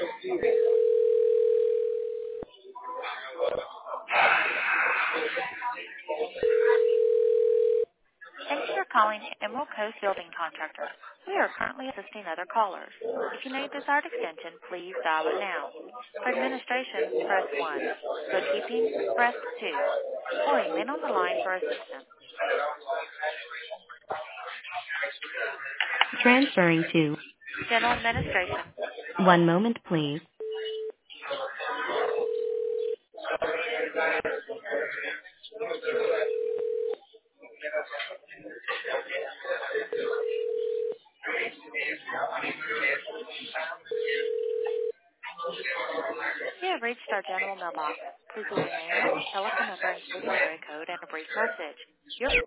Thanks for calling Emerald Coast Building Contractor. We are currently assisting other callers. If you know your desired extension, please dial it now. For administration, press 1. Bookkeeping, press 2. Or remain on the line for assistance. Transferring to General Administration. One moment, please. You have reached our general mailbox. Please leave your name, telephone number, including area code, and a brief message. Your